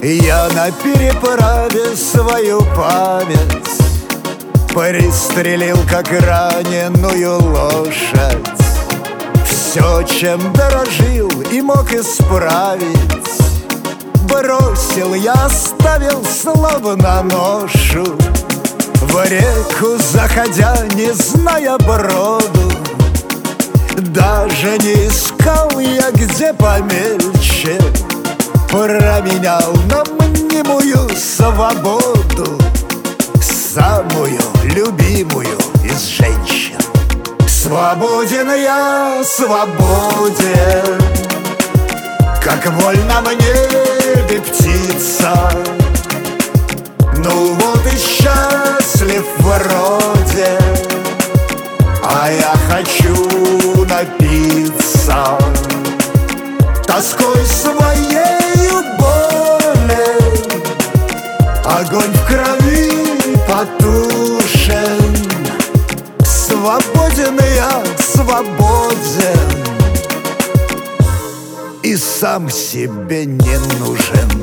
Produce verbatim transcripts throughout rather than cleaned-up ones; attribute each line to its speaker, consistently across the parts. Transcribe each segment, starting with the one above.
Speaker 1: Я на переправе свою память пристрелил, как раненую лошадь. Все, чем дорожил и мог исправить, бросил я, оставил словно ношу. В реку заходя, не зная броду, даже не искал я, где помельче, променял на мнимую свободу самую любимую из женщин. Свободен я, свободен, как вольно в небе птица. Ну вот и счастлив вроде, а я хочу напиться тоской своею болен. Огонь в крови потушен. Свободен я, свободен, и сам себе не нужен.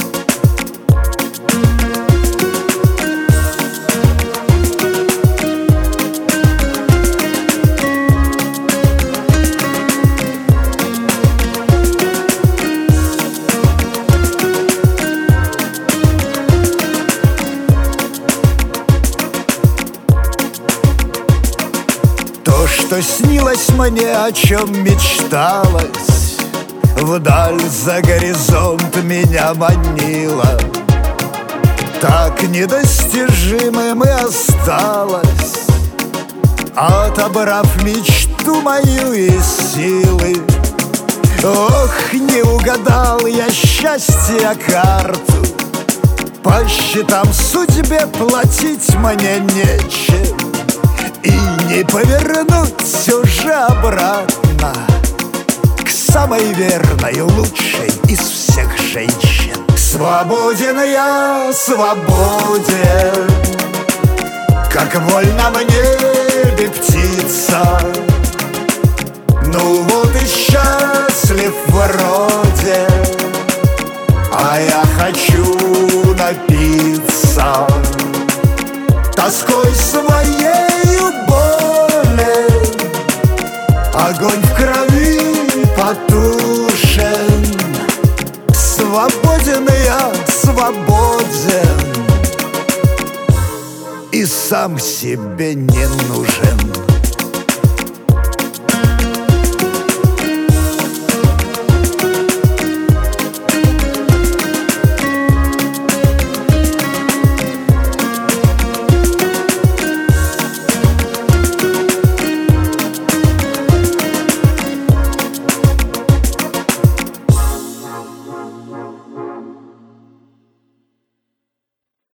Speaker 1: То, что снилось мне, о чем мечталось, вдаль за горизонт меня манило, так недостижимым и осталось, отобрав мечту мою и силы. Ох, не угадал я счастья карту, по счетам судьбе платить мне нечем, и не повернуть уже обратно к самой верной, лучшей из всех женщин. Свободен я, свободен, как вольно в небе птица. Ну вот и счастлив вроде, а я хочу напиться тоской своею болен. Огонь в крови потушен. Свободен я, свободен, и сам себе не нужен.